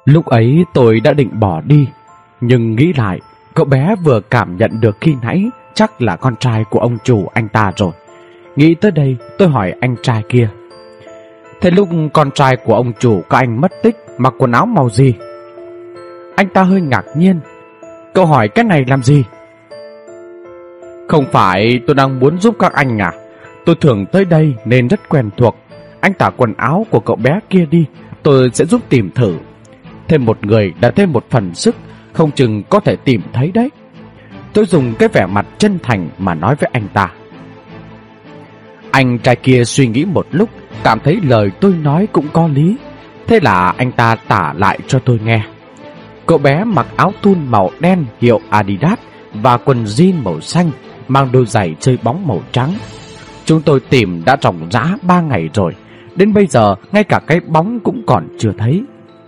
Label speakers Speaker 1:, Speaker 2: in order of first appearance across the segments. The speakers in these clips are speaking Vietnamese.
Speaker 1: Lúc ấy tôi đã định bỏ đi, nhưng nghĩ lại, cậu bé vừa cảm nhận được khi nãy chắc là con trai của ông chủ anh ta rồi. Nghĩ tới đây, tôi hỏi anh trai kia: thế lúc con trai của ông chủ các anh mất tích mặc quần áo màu gì? Anh ta hơi ngạc nhiên: cậu hỏi cái này làm gì? Không phải tôi đang muốn giúp các anh à? Tôi thường tới đây nên rất quen thuộc. Anh tả quần áo của cậu bé kia đi, tôi sẽ giúp tìm thử. Thêm một người đã thêm một phần sức, không chừng có thể tìm thấy đấy. Tôi dùng cái vẻ mặt chân thành mà nói với anh ta. Anh trai kia suy nghĩ một lúc, cảm thấy lời tôi nói cũng có lý. Thế là anh ta tả lại cho tôi nghe. Cậu bé mặc áo thun màu đen hiệu Adidas và quần jean màu xanh, mang đôi giày chơi bóng màu trắng. Chúng tôi tìm đã ròng rã 3 ngày rồi, đến bây giờ ngay cả cái bóng cũng còn chưa thấy.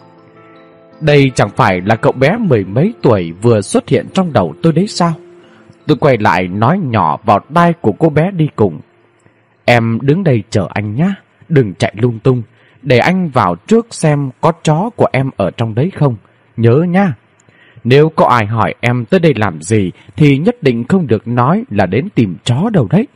Speaker 1: Đây chẳng phải là cậu bé mười mấy tuổi vừa xuất hiện trong đầu tôi đấy sao? Tôi quay lại nói nhỏ vào tai của cô bé đi cùng: em đứng đây chờ anh nhé, đừng chạy lung tung, để anh vào trước xem có chó của em ở trong đấy không, nhớ nha. Nếu có ai hỏi em tới đây làm gì thì nhất định không được nói là đến tìm chó đâu đấy.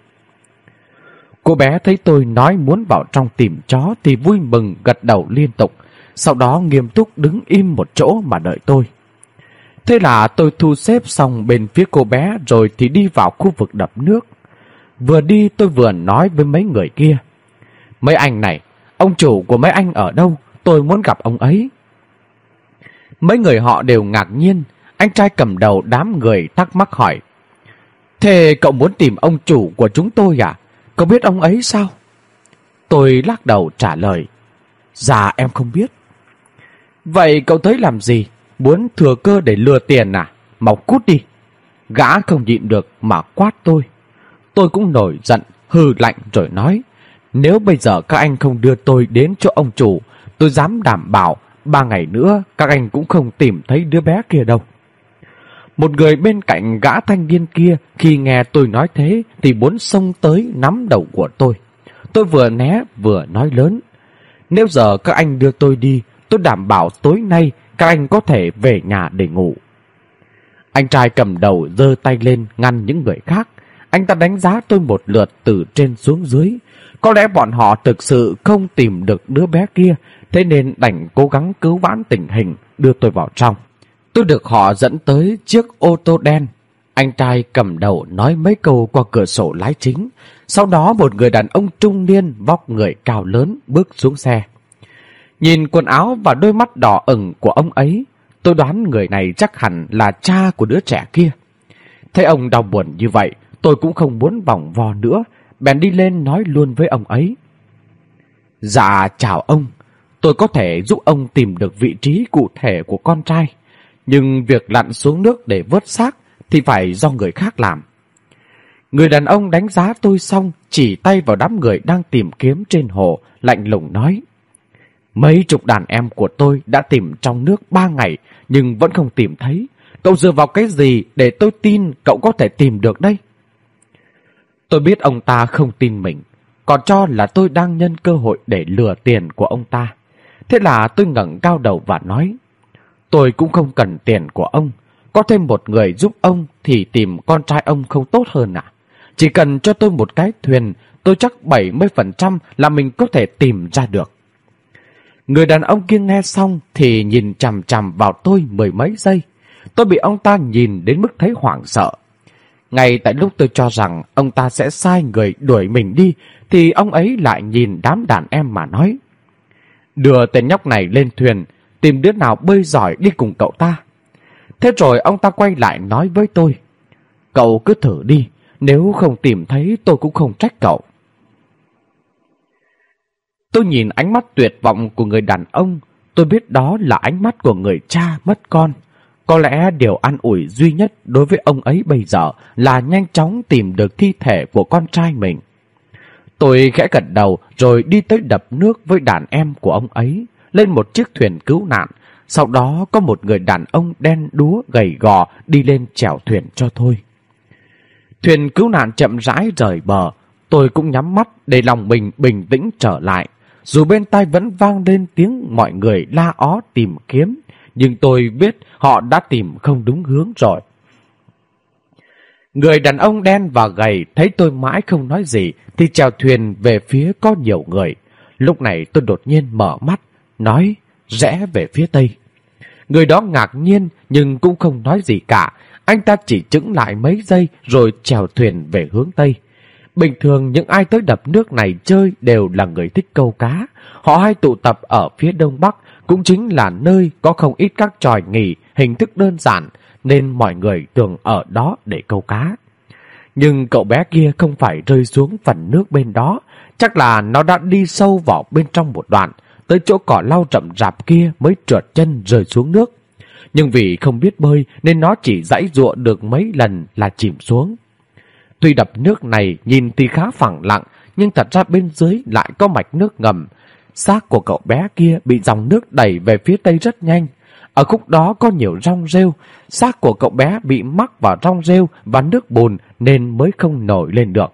Speaker 1: Cô bé thấy tôi nói muốn vào trong tìm chó thì vui mừng gật đầu liên tục, sau đó nghiêm túc đứng im một chỗ mà đợi tôi. Thế là tôi thu xếp xong bên phía cô bé rồi thì đi vào khu vực đập nước. Vừa đi tôi vừa nói với mấy người kia: mấy anh này, ông chủ của mấy anh ở đâu? Tôi muốn gặp ông ấy. Mấy người họ đều ngạc nhiên. Anh trai cầm đầu đám người thắc mắc hỏi: thế cậu muốn tìm ông chủ của chúng tôi à? Cậu biết ông ấy sao? Tôi lắc đầu trả lời: dạ em không biết. Vậy cậu tới làm gì? Muốn thừa cơ để lừa tiền à? Mau cút đi. Gã không nhịn được mà quát tôi. Tôi cũng nổi giận, hừ lạnh rồi nói: nếu bây giờ các anh không đưa tôi đến chỗ ông chủ, tôi dám đảm bảo 3 ngày nữa các anh cũng không tìm thấy đứa bé kia đâu. Một người bên cạnh gã thanh niên kia khi nghe tôi nói thế thì muốn xông tới nắm đầu của tôi. Tôi vừa né vừa nói lớn: nếu giờ các anh đưa tôi đi, tôi đảm bảo tối nay các anh có thể về nhà để ngủ. Anh trai cầm đầu giơ tay lên ngăn những người khác. Anh ta đánh giá tôi một lượt từ trên xuống dưới. Có lẽ bọn họ thực sự không tìm được đứa bé kia, thế nên đành cố gắng cứu vãn tình hình, đưa tôi vào trong. Tôi được họ dẫn tới chiếc ô tô đen. Anh trai cầm đầu nói mấy câu qua cửa sổ lái chính. Sau đó một người đàn ông trung niên vóc người cao lớn bước xuống xe. Nhìn quần áo và đôi mắt đỏ ửng của ông ấy, tôi đoán người này chắc hẳn là cha của đứa trẻ kia. Thấy ông đau buồn như vậy, tôi cũng không muốn vòng vo nữa, bèn đi lên nói luôn với ông ấy: dạ chào ông, tôi có thể giúp ông tìm được vị trí cụ thể của con trai, nhưng việc lặn xuống nước để vớt xác thì phải do người khác làm. Người đàn ông đánh giá tôi xong, chỉ tay vào đám người đang tìm kiếm trên hồ, lạnh lùng nói: mấy chục đàn em của tôi đã tìm trong nước 3 ngày nhưng vẫn không tìm thấy. Cậu dựa vào cái gì để tôi tin cậu có thể tìm được đây? Tôi biết ông ta không tin mình, còn cho là tôi đang nhân cơ hội để lừa tiền của ông ta. Thế là tôi ngẩng cao đầu và nói: tôi cũng không cần tiền của ông. Có thêm một người giúp ông thì tìm con trai ông không tốt hơn à? Chỉ cần cho tôi một cái thuyền, tôi chắc 70% là mình có thể tìm ra được. Người đàn ông kia nghe xong thì nhìn chằm chằm vào tôi 10 mấy giây. Tôi bị ông ta nhìn đến mức thấy hoảng sợ. Ngay tại lúc tôi cho rằng ông ta sẽ sai người đuổi mình đi, thì ông ấy lại nhìn đám đàn em mà nói: đưa tên nhóc này lên thuyền, tìm đứa nào bơi giỏi đi cùng cậu ta. Thế rồi ông ta quay lại nói với tôi: cậu cứ thử đi, nếu không tìm thấy tôi cũng không trách cậu. Tôi nhìn ánh mắt tuyệt vọng của người đàn ông. Tôi biết đó là ánh mắt của người cha mất con. Có lẽ điều an ủi duy nhất đối với ông ấy bây giờ là nhanh chóng tìm được thi thể của con trai mình. Tôi khẽ gật đầu rồi đi tới đập nước với đàn em của ông ấy, lên một chiếc thuyền cứu nạn. Sau đó có một người đàn ông đen đúa gầy gò đi lên chèo thuyền cho tôi. Thuyền cứu nạn chậm rãi rời bờ. Tôi cũng nhắm mắt để lòng mình bình tĩnh trở lại. Dù bên tai vẫn vang lên tiếng mọi người la ó tìm kiếm, nhưng tôi biết họ đã tìm không đúng hướng rồi. Người đàn ông đen và gầy thấy tôi mãi không nói gì thì chèo thuyền về phía có nhiều người. Lúc này tôi đột nhiên mở mắt, nói rẽ về phía tây. Người đó ngạc nhiên nhưng cũng không nói gì cả. Anh ta chỉ chững lại mấy giây rồi chèo thuyền về hướng tây. Bình thường những ai tới đập nước này chơi đều là người thích câu cá. Họ hay tụ tập ở phía đông bắc, cũng chính là nơi có không ít các tròi nghỉ hình thức đơn giản, nên mọi người thường ở đó để câu cá. Nhưng cậu bé kia không phải rơi xuống phần nước bên đó, chắc là nó đã đi sâu vào bên trong một đoạn, tới chỗ cỏ lau rậm rạp kia mới trượt chân rơi xuống nước. Nhưng vì không biết bơi nên nó chỉ giãy giụa được mấy lần là chìm xuống. Tuy đập nước này nhìn thì khá phẳng lặng, nhưng thật ra bên dưới lại có mạch nước ngầm. Xác của cậu bé kia bị dòng nước đẩy về phía tây rất nhanh. Ở khúc đó có nhiều rong rêu, xác của cậu bé bị mắc vào rong rêu và nước bùn nên mới không nổi lên được.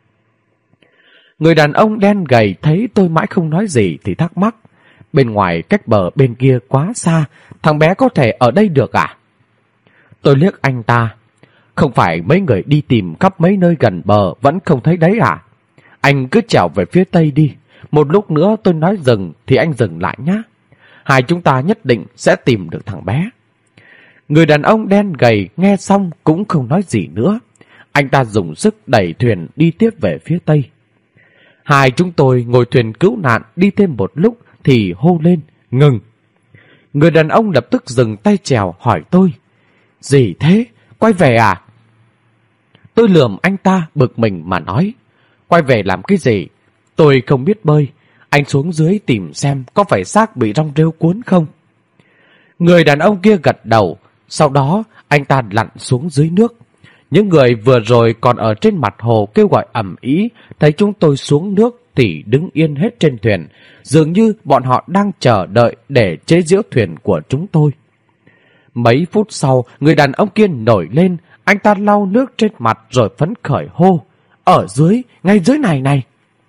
Speaker 1: Người đàn ông đen gầy thấy tôi mãi không nói gì thì thắc mắc. Bên ngoài cách bờ bên kia quá xa, thằng bé có thể ở đây được à? Tôi liếc anh ta. Không phải mấy người đi tìm khắp mấy nơi gần bờ vẫn không thấy đấy à? Anh cứ trèo về phía tây đi. Một lúc nữa tôi nói dừng thì anh dừng lại nhé. Hai chúng ta nhất định sẽ tìm được thằng bé. Người đàn ông đen gầy nghe xong cũng không nói gì nữa. Anh ta dùng sức đẩy thuyền đi tiếp về phía tây. Hai chúng tôi ngồi thuyền cứu nạn đi thêm một lúc thì hô lên, ngừng. Người đàn ông lập tức dừng tay chèo hỏi tôi, gì thế, quay về à? Tôi lườm anh ta bực mình mà nói, quay về làm cái gì? Tôi không biết bơi, anh xuống dưới tìm xem có phải xác bị rong rêu cuốn không. Người đàn ông kia gật đầu, sau đó anh ta lặn xuống dưới nước. Những người vừa rồi còn ở trên mặt hồ kêu gọi ầm ĩ, thấy chúng tôi xuống nước thì đứng yên hết trên thuyền, dường như bọn họ đang chờ đợi để chế giễu thuyền của chúng tôi. Mấy phút sau, người đàn ông kia nổi lên, anh ta lau nước trên mặt rồi phấn khởi hô, ở dưới, ngay dưới này này.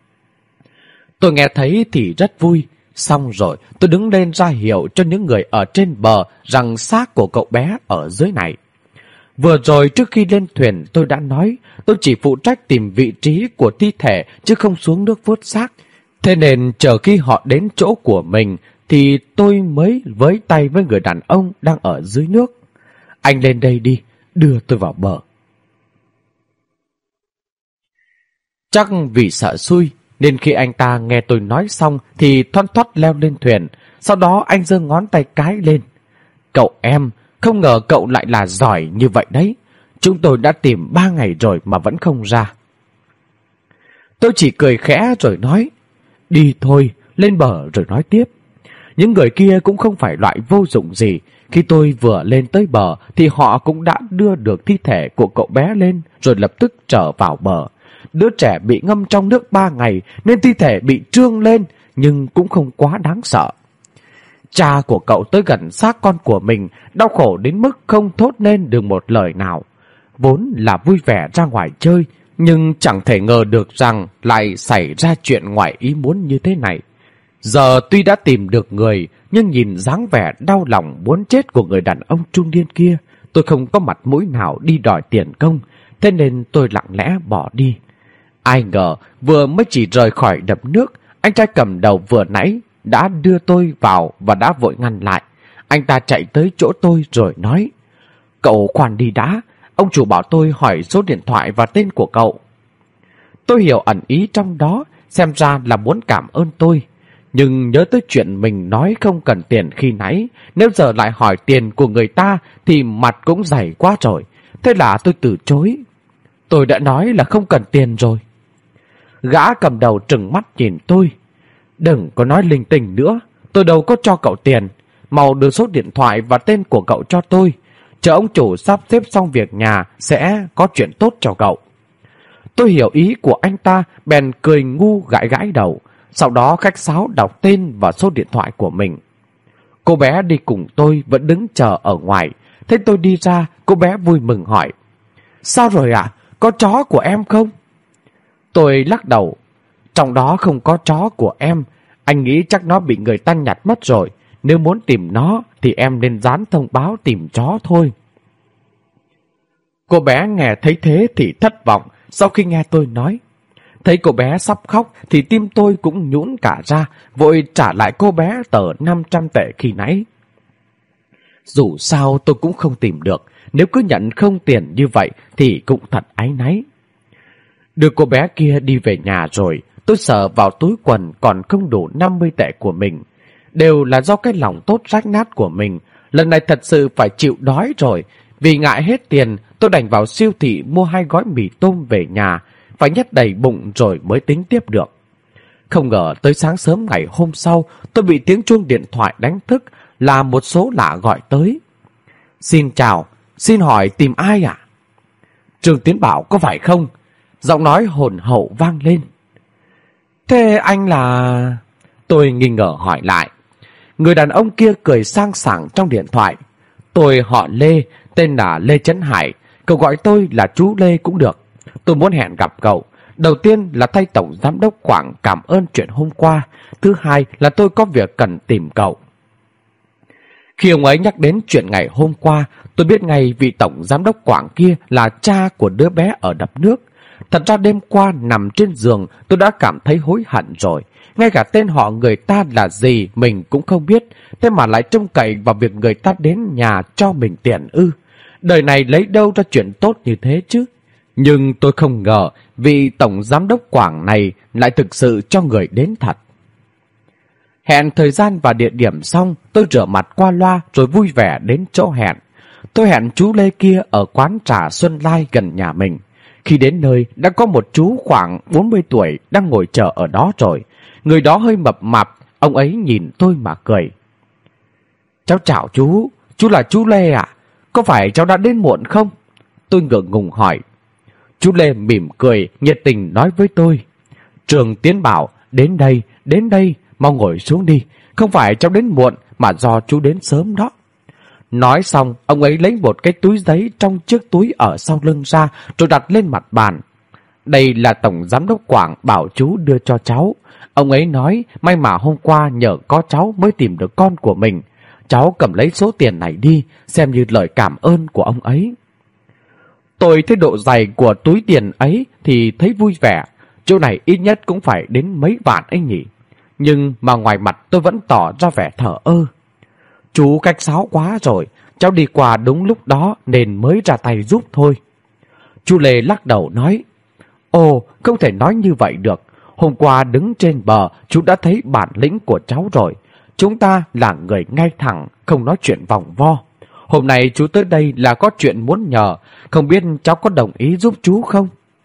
Speaker 1: Tôi nghe thấy thì rất vui. Xong rồi tôi đứng lên ra hiệu cho những người ở trên bờ rằng xác của cậu bé ở dưới này. Vừa rồi trước khi lên thuyền tôi đã nói tôi chỉ phụ trách tìm vị trí của thi thể chứ không xuống nước vớt xác. Thế nên chờ khi họ đến chỗ của mình thì tôi mới với tay với người đàn ông đang ở dưới nước. Anh lên đây đi, đưa tôi vào bờ. Chắc vì sợ xui nên khi anh ta nghe tôi nói xong thì thoăn thoắt leo lên thuyền. Sau đó anh giơ ngón tay cái lên. Cậu em, không ngờ cậu lại là giỏi như vậy đấy. Chúng tôi đã tìm 3 ngày rồi mà vẫn không ra. Tôi chỉ cười khẽ rồi nói, đi thôi, lên bờ rồi nói tiếp. Những người kia cũng không phải loại vô dụng gì. Khi tôi vừa lên tới bờ thì họ cũng đã đưa được thi thể của cậu bé lên rồi lập tức trở vào bờ. Đứa trẻ bị ngâm trong nước 3 ngày nên thi thể bị trương lên nhưng cũng không quá đáng sợ. Cha của cậu tới gần xác con của mình, đau khổ đến mức không thốt nên được một lời nào. Vốn là vui vẻ ra ngoài chơi, nhưng chẳng thể ngờ được rằng lại xảy ra chuyện ngoài ý muốn như thế này. Giờ tuy đã tìm được người, nhưng nhìn dáng vẻ đau lòng muốn chết của người đàn ông trung niên kia, tôi không có mặt mũi nào đi đòi tiền công, thế nên tôi lặng lẽ bỏ đi. Ai ngờ vừa mới chỉ rời khỏi đập nước, anh trai cầm đầu vừa nãy đã đưa tôi vào và đã vội ngăn lại. Anh ta chạy tới chỗ tôi rồi nói, cậu khoan đi đã, ông chủ bảo tôi hỏi số điện thoại và tên của cậu. Tôi hiểu ẩn ý trong đó, xem ra là muốn cảm ơn tôi. Nhưng nhớ tới chuyện mình nói không cần tiền khi nãy, nếu giờ lại hỏi tiền của người ta thì mặt cũng dày quá rồi. Thế là tôi từ chối. Tôi đã nói là không cần tiền rồi. Gã cầm đầu trừng mắt nhìn tôi. Đừng có nói linh tinh nữa, tôi đâu có cho cậu tiền. Mau đưa số điện thoại và tên của cậu cho tôi. Chờ ông chủ sắp xếp xong việc nhà sẽ có chuyện tốt cho cậu. Tôi hiểu ý của anh ta, bèn cười ngu gãi gãi đầu. Sau đó khách sáo đọc tên và số điện thoại của mình. Cô bé đi cùng tôi vẫn đứng chờ ở ngoài. Thấy tôi đi ra, cô bé vui mừng hỏi, sao rồi ạ? Có chó của em không? Tôi lắc đầu. Trong đó không có chó của em. Anh nghĩ chắc nó bị người ta nhặt mất rồi. nếu muốn tìm nó thì em nên dán thông báo tìm chó thôi. Cô bé nghe thấy thế thì thất vọng sau khi nghe tôi nói. Thấy cô bé sắp khóc thì tim tôi cũng nhũn cả ra, vội trả lại cô bé tờ 500 tệ khi nãy. Dù sao tôi cũng không tìm được, nếu cứ nhận không tiền như vậy thì cũng thật áy náy. Đưa cô bé kia đi về nhà rồi, tôi sờ vào túi quần còn không đủ 50 tệ của mình. Đều là do cái lòng tốt rách nát của mình, lần này thật sự phải chịu đói rồi. Vì ngại hết tiền, tôi đành vào siêu thị mua 2 gói mì tôm về nhà, phải nhét đầy bụng rồi mới tính tiếp được. Không ngờ tới sáng sớm ngày hôm sau, tôi bị tiếng chuông điện thoại đánh thức, là một số lạ gọi tới. Xin chào, xin hỏi tìm ai ạ? Trương Tiến Bảo có phải không? Giọng nói hồn hậu vang lên. Thế anh là... Tôi nghi ngờ hỏi lại. Người đàn ông kia cười sang sảng trong điện thoại. Tôi họ Lê, tên là Lê Chấn Hải. Cậu gọi tôi là chú Lê cũng được. Tôi muốn hẹn gặp cậu. Đầu tiên là thay Tổng Giám đốc Quảng cảm ơn chuyện hôm qua. Thứ hai là tôi có việc cần tìm cậu. Khi ông ấy nhắc đến chuyện ngày hôm qua, tôi biết ngay vị Tổng Giám đốc Quảng kia là cha của đứa bé ở đập nước. Thật ra đêm qua nằm trên giường tôi đã cảm thấy hối hận rồi. Ngay cả tên họ người ta là gì mình cũng không biết, thế mà lại trông cậy vào việc người ta đến nhà cho mình tiền ư. Đời này lấy đâu ra chuyện tốt như thế chứ. Nhưng tôi không ngờ vị Tổng Giám đốc Quảng này lại thực sự cho người đến thật. Hẹn thời gian và địa điểm xong, tôi rửa mặt qua loa rồi vui vẻ đến chỗ hẹn. Tôi hẹn chú Lê kia ở quán trà Xuân Lai gần nhà mình. Khi đến nơi, đã có một chú khoảng 40 tuổi đang ngồi chờ ở đó rồi. Người đó hơi mập mạp, ông ấy nhìn tôi mà cười. Cháu chào chú là chú Lê à? Có phải cháu đã đến muộn không? Tôi ngượng ngùng hỏi. Chú Lê mỉm cười, nhiệt tình nói với tôi. Trương Tiến Bảo, đến đây, mau ngồi xuống đi. Không phải cháu đến muộn mà do chú đến sớm đó. Nói xong, ông ấy lấy một cái túi giấy trong chiếc túi ở sau lưng ra rồi đặt lên mặt bàn. Đây là Tổng Giám đốc Quảng bảo chú đưa cho cháu. Ông ấy nói may mà hôm qua nhờ có cháu mới tìm được con của mình. Cháu cầm lấy số tiền này đi, xem như lời cảm ơn của ông ấy. Tôi thấy độ dày của túi tiền ấy thì thấy vui vẻ. Chỗ này ít nhất cũng phải đến mấy vạn ấy nhỉ. Nhưng mà ngoài mặt tôi vẫn tỏ ra vẻ thờ ơ. Chú cách sáo quá rồi, cháu đi qua đúng lúc đó nên mới ra tay giúp thôi. Chú Lê lắc đầu nói. Ồ, không thể nói như vậy được. Hôm qua đứng trên bờ, chú đã thấy bản lĩnh của cháu rồi. Chúng ta là người ngay thẳng, không nói chuyện vòng vo. Hôm nay chú tới đây là có chuyện muốn nhờ, không biết cháu có đồng ý giúp chú không?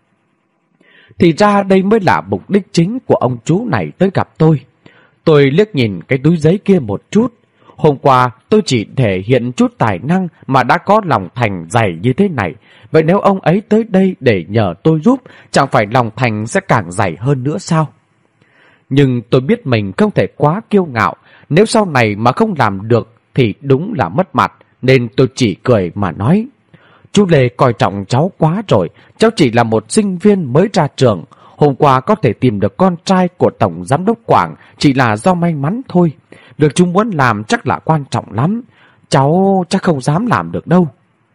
Speaker 1: Thì ra đây mới là mục đích chính của ông chú này tới gặp tôi. Tôi liếc nhìn cái túi giấy kia một chút. Hôm qua tôi chỉ thể hiện chút tài năng mà đã có lòng thành dày như thế này. Vậy nếu ông ấy tới đây để nhờ tôi giúp, chẳng phải lòng thành sẽ càng dày hơn nữa sao? Nhưng tôi biết mình không thể quá kiêu ngạo. Nếu sau này mà không làm được thì đúng là mất mặt. Nên tôi chỉ cười mà nói. Chú Lê coi trọng cháu quá rồi. Cháu chỉ là một sinh viên mới ra trường. Hôm qua có thể tìm được con trai của Tổng Giám đốc Quảng chỉ là do may mắn thôi. Việc chúng muốn làm chắc là quan trọng lắm. Cháu chắc không dám làm được đâu.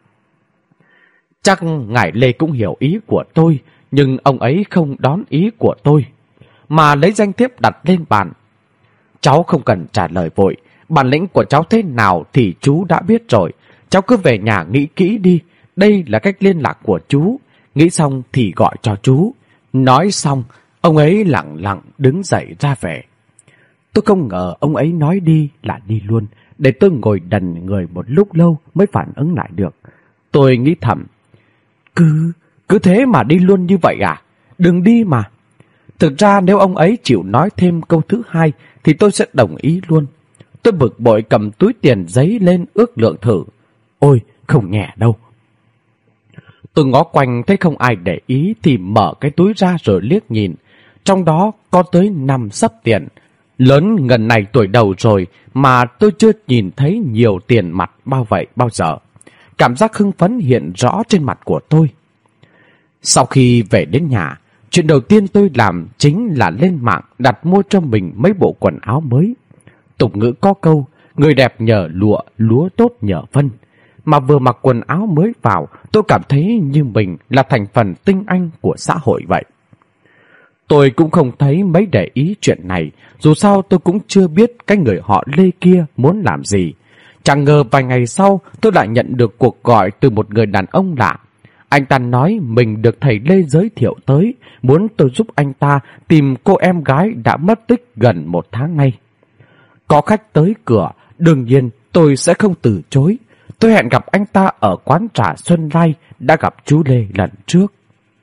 Speaker 1: Chắc ngài Lê cũng hiểu ý của tôi, nhưng ông ấy không đón ý của tôi, mà lấy danh thiếp đặt lên bàn. Cháu không cần trả lời vội. Bản lĩnh của cháu thế nào thì chú đã biết rồi. Cháu cứ về nhà nghĩ kỹ đi. Đây là cách liên lạc của chú. Nghĩ xong thì gọi cho chú. Nói xong, ông ấy lặng lặng đứng dậy ra về. Tôi không ngờ ông ấy nói đi là đi luôn, để tôi ngồi đần người một lúc lâu mới phản ứng lại được. Tôi nghĩ thầm, cứ thế mà đi luôn như vậy à? Đừng đi mà. Thực ra nếu ông ấy chịu nói thêm câu thứ hai thì tôi sẽ đồng ý luôn. Tôi bực bội cầm túi tiền giấy lên ước lượng thử. Ôi, không nhẹ đâu. Tôi ngó quanh thấy không ai để ý thì mở cái túi ra rồi liếc nhìn. Trong đó có tới 5 xấp tiền. Lớn ngần này tuổi đầu rồi mà tôi chưa nhìn thấy nhiều tiền mặt bao giờ. Cảm giác hưng phấn hiện rõ trên mặt của tôi. Sau khi về đến nhà, chuyện đầu tiên tôi làm chính là lên mạng đặt mua cho mình mấy bộ quần áo mới. Tục ngữ có câu, Người đẹp nhờ lụa, lúa tốt nhờ phân. Mà vừa mặc quần áo mới vào, tôi cảm thấy như mình là thành phần tinh anh của xã hội vậy. Tôi cũng không thấy mấy để ý chuyện này, dù sao tôi cũng chưa biết cái người họ Lê kia muốn làm gì. Chẳng ngờ vài ngày sau tôi lại nhận được cuộc gọi từ một người đàn ông lạ. Anh ta nói mình được thầy Lê giới thiệu tới, muốn tôi giúp anh ta tìm cô em gái đã mất tích gần 1 tháng nay. Có khách tới cửa, đương nhiên tôi sẽ không từ chối. Tôi hẹn gặp anh ta ở quán trà Xuân Lai đã gặp chú Lê lần trước.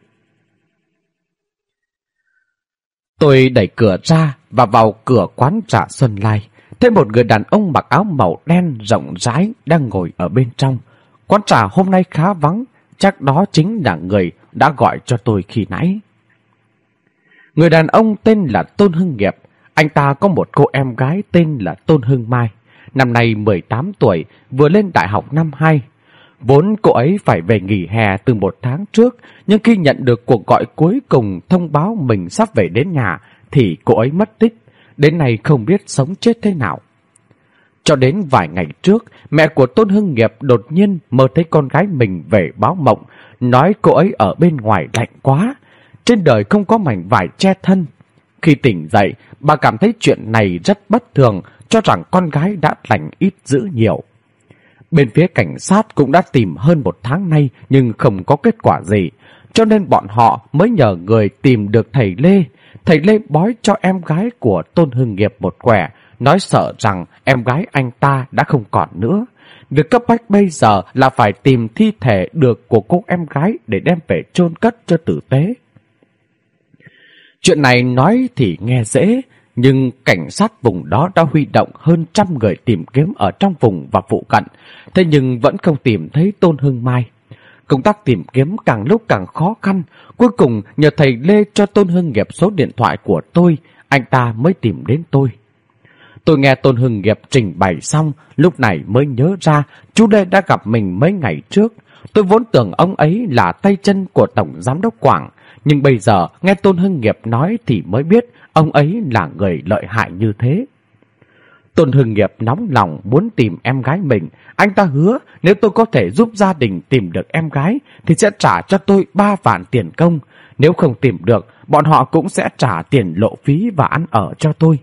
Speaker 1: Tôi đẩy cửa ra và vào cửa quán trà Xuân Lai, thấy một người đàn ông mặc áo màu đen rộng rãi đang ngồi ở bên trong. Quán trà hôm nay khá vắng, chắc đó chính là người đã gọi cho tôi khi nãy. Người đàn ông tên là Tôn Hưng Nghiệp. Anh ta có một cô em gái tên là Tôn Hưng Mai, năm nay 18 tuổi, vừa lên đại học năm 2. Vốn cô ấy phải về nghỉ hè từ 1 tháng trước, nhưng khi nhận được cuộc gọi cuối cùng thông báo mình sắp về đến nhà, thì cô ấy mất tích, đến nay không biết sống chết thế nào. Cho đến vài ngày trước, mẹ của Tôn Hưng Nghiệp đột nhiên mơ thấy con gái mình về báo mộng, nói cô ấy ở bên ngoài lạnh quá, trên đời không có mảnh vải che thân. Khi tỉnh dậy, bà cảm thấy chuyện này rất bất thường, cho rằng con gái đã lành ít dữ nhiều. Bên phía cảnh sát cũng đã tìm hơn 1 tháng nay nhưng không có kết quả gì, cho nên bọn họ mới nhờ người tìm được thầy Lê. Thầy Lê bói cho em gái của Tôn Hưng Nghiệp một quẻ, nói sợ rằng em gái anh ta đã không còn nữa. Việc cấp bách bây giờ là phải tìm thi thể được của cô em gái để đem về chôn cất cho tử tế. Chuyện này nói thì nghe dễ, nhưng cảnh sát vùng đó đã huy động hơn 100 người tìm kiếm ở trong vùng và phụ cận, thế nhưng vẫn không tìm thấy Tôn Hưng Mai. Công tác tìm kiếm càng lúc càng khó khăn, cuối cùng nhờ thầy Lê cho Tôn Hưng Nghiệp số điện thoại của tôi, anh ta mới tìm đến tôi. Tôi nghe Tôn Hưng Nghiệp trình bày xong, lúc này mới nhớ ra chú Lê đã gặp mình mấy ngày trước. Tôi vốn tưởng ông ấy là tay chân của Tổng Giám đốc Quảng, nhưng bây giờ nghe Tôn Hưng Nghiệp nói thì mới biết ông ấy là người lợi hại như thế. Tôn Hưng Nghiệp nóng lòng muốn tìm em gái mình. Anh ta hứa nếu tôi có thể giúp gia đình tìm được em gái thì sẽ trả cho tôi 3 vạn tiền công. Nếu không tìm được, bọn họ cũng sẽ trả tiền lộ phí và ăn ở cho tôi.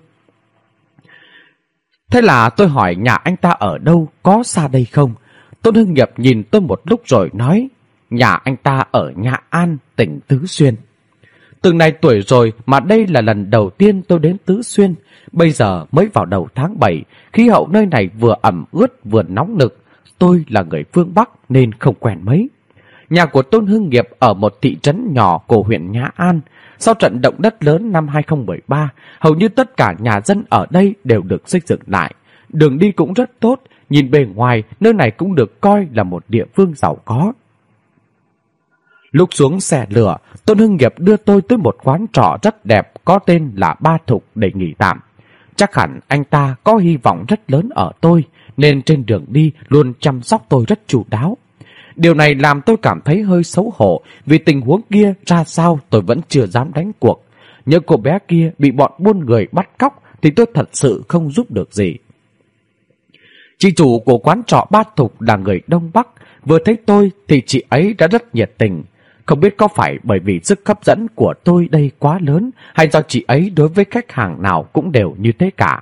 Speaker 1: Thế là tôi hỏi nhà anh ta ở đâu, có xa đây không? Tôn Hưng Nghiệp nhìn tôi một lúc rồi nói, nhà anh ta ở Nhã An, tỉnh Tứ Xuyên. Từng này tuổi rồi mà đây là lần đầu tiên tôi đến Tứ Xuyên. Bây giờ mới vào đầu tháng 7, khí hậu nơi này vừa ẩm ướt vừa nóng nực. Tôi là người phương Bắc nên không quen mấy. Nhà của Tôn Hưng Nghiệp ở một thị trấn nhỏ của huyện Nhã An. Sau trận động đất lớn năm 2013, hầu như tất cả nhà dân ở đây đều được xây dựng lại. Đường đi cũng rất tốt, nhìn bề ngoài nơi này cũng được coi là một địa phương giàu có. Lúc xuống xe lửa, Tôn Hưng Nghiệp đưa tôi tới một quán trọ rất đẹp có tên là Ba Thục để nghỉ tạm. Chắc hẳn anh ta có hy vọng rất lớn ở tôi, nên trên đường đi luôn chăm sóc tôi rất chu đáo. Điều này làm tôi cảm thấy hơi xấu hổ, vì tình huống kia ra sao tôi vẫn chưa dám đánh cuộc. Nhớ cô bé kia bị bọn buôn người bắt cóc thì tôi thật sự không giúp được gì. Chị chủ của quán trọ Ba Thục là người Đông Bắc, vừa thấy tôi thì chị ấy đã rất nhiệt tình. Không biết có phải bởi vì sức hấp dẫn của tôi đây quá lớn, hay do chị ấy đối với khách hàng nào cũng đều như thế cả.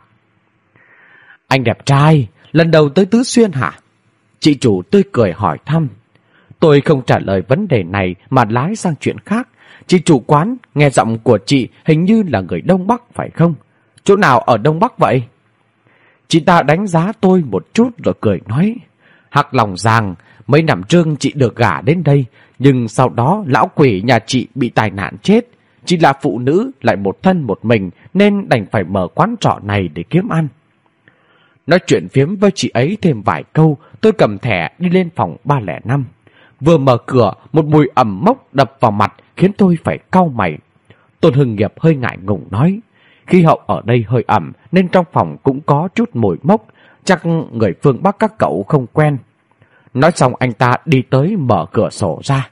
Speaker 1: Anh đẹp trai, lần đầu tới Tứ Xuyên hả? Chị chủ tươi cười hỏi thăm. Tôi không trả lời vấn đề này mà lái sang chuyện khác. Chị chủ quán nghe giọng của chị hình như là người Đông Bắc phải không? Chỗ nào ở Đông Bắc vậy? Chị ta đánh giá tôi một chút rồi cười nói, Hắc Long Giang, mấy năm trước chị được gả đến đây, nhưng sau đó lão quỷ nhà chị bị tai nạn chết. Chị là phụ nữ, lại một thân một mình, nên đành phải mở quán trọ này để kiếm ăn. Nói chuyện phiếm với chị ấy thêm vài câu, tôi cầm thẻ đi lên phòng 305. Vừa mở cửa, một mùi ẩm mốc đập vào mặt khiến tôi phải cau mày. Tôn Hưng Nghiệp hơi ngại ngùng nói, khí hậu ở đây hơi ẩm nên trong phòng cũng có chút mùi mốc, chắc người phương Bắc các cậu không quen. Nói xong anh ta đi tới mở cửa sổ ra.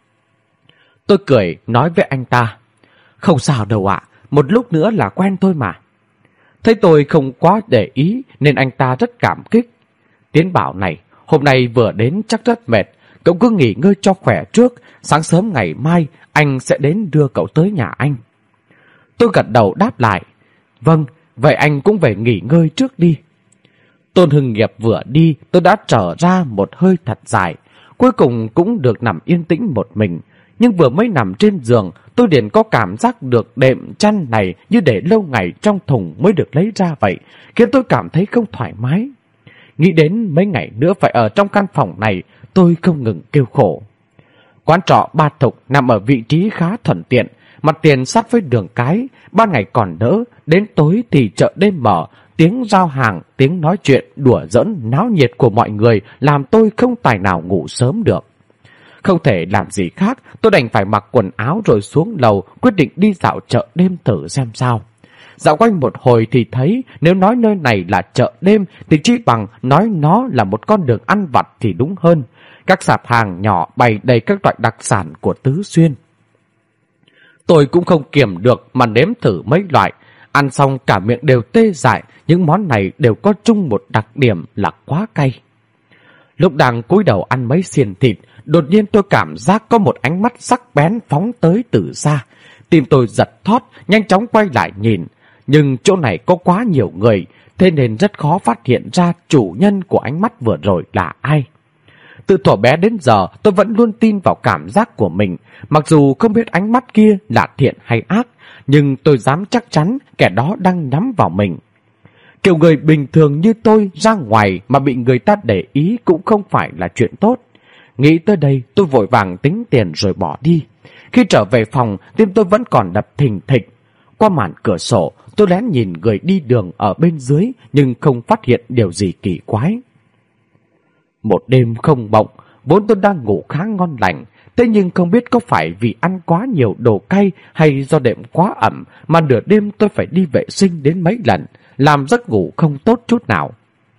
Speaker 1: Tôi cười nói với anh ta, không sao đâu ạ, một lúc nữa là quen thôi mà. Thấy tôi không quá để ý nên anh ta rất cảm kích. Tiến bảo này, hôm nay vừa đến chắc rất mệt, cậu cứ nghỉ ngơi cho khỏe trước, sáng sớm ngày mai anh sẽ đến đưa cậu tới nhà anh. Tôi gật đầu đáp lại, vâng, vậy anh cũng về nghỉ ngơi trước đi. Tôn Hưng Nghiệp vừa đi, tôi đã trở ra một hơi thật dài, cuối cùng cũng được nằm yên tĩnh một mình. Nhưng vừa mới nằm trên giường, tôi liền có cảm giác được đệm chăn này như để lâu ngày trong thùng mới được lấy ra vậy, khiến tôi cảm thấy không thoải mái. Nghĩ đến mấy ngày nữa phải ở trong căn phòng này, tôi không ngừng kêu khổ. Quán trọ Ba Thục nằm ở vị trí khá thuận tiện, mặt tiền sát với đường cái, ban ngày còn đỡ, đến tối thì chợ đêm mở, tiếng giao hàng, tiếng nói chuyện, đùa giỡn, náo nhiệt của mọi người làm tôi không tài nào ngủ sớm được. Không thể làm gì khác, tôi đành phải mặc quần áo rồi xuống lầu, quyết định đi dạo chợ đêm thử xem sao. Dạo quanh một hồi thì thấy nếu nói nơi này là chợ đêm thì chi bằng nói nó là một con đường ăn vặt thì đúng hơn. Các sạp hàng nhỏ bày đầy các loại đặc sản của Tứ Xuyên. Tôi cũng không kiềm được mà nếm thử mấy loại. Ăn xong cả miệng đều tê dại, những món này đều có chung một đặc điểm là quá cay. Lúc đang cúi đầu ăn mấy xiên thịt, đột nhiên tôi cảm giác có một ánh mắt sắc bén phóng tới từ xa. Tim tôi giật thót, nhanh chóng quay lại nhìn. Nhưng chỗ này có quá nhiều người, thế nên rất khó phát hiện ra chủ nhân của ánh mắt vừa rồi là ai. Từ thuở bé đến giờ tôi vẫn luôn tin vào cảm giác của mình, mặc dù không biết ánh mắt kia là thiện hay ác, nhưng tôi dám chắc chắn kẻ đó đang nhắm vào mình. Kiểu người bình thường như tôi ra ngoài mà bị người ta để ý cũng không phải là chuyện tốt. Nghĩ tới đây tôi vội vàng tính tiền rồi bỏ đi. Khi trở về phòng, tim tôi vẫn còn đập thình thịch. Qua màn cửa sổ, tôi lén nhìn người đi đường ở bên dưới nhưng không phát hiện điều gì kỳ quái. Một đêm không mộng, vốn tôi đang ngủ khá ngon lành, thế nhưng không biết có phải vì ăn quá nhiều đồ cay hay do đêm quá ẩm mà nửa đêm tôi phải đi vệ sinh đến mấy lần, làm giấc ngủ không tốt chút nào.